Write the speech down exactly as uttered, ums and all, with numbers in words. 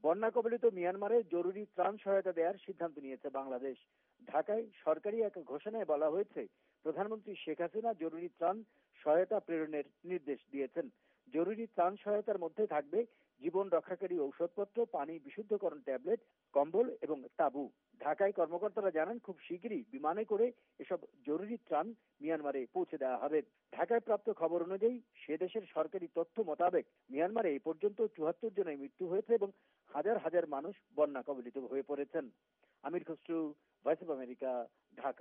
বন্যা কবলিত মিয়ানমারে জরুরি ত্রাণ সহায়তা দেওয়ার সিদ্ধান্ত নিয়েছে বাংলাদেশ। ঢাকায় সরকারি এক ঘোষণায় বলা হয়েছে, প্রধানমন্ত্রী শেখ হাসিনা জরুরি ত্রাণ সহায়তা প্রেরণের নির্দেশ দিয়েছেন। জরুরি ত্রাণ সহায়তার মধ্যে থাকবে জীবন রক্ষাকারী ঔষধপত্র, পানি বিশুদ্ধকরণ ট্যাবলেট, কম্বল এবং তাঁবু। ঢাকায় কর্মকর্তারা জানান, খুব শিগগিরই বিমানে করে এসব জরুরি ত্রাণ মিয়ানমারে পৌঁছে দেওয়া হবে। ঢাকায় প্রাপ্ত খবর অনুযায়ী সে দেশের সরকারি তথ্য মোতাবেক মিয়ানমারে এই পর্যন্ত চুয়াত্তর জনের মৃত্যু হয়েছে এবং হাজার হাজার মানুষ বন্যা কবলিত হয়ে পড়েছেন। Amir Khasru, Voice of America, Dhaka.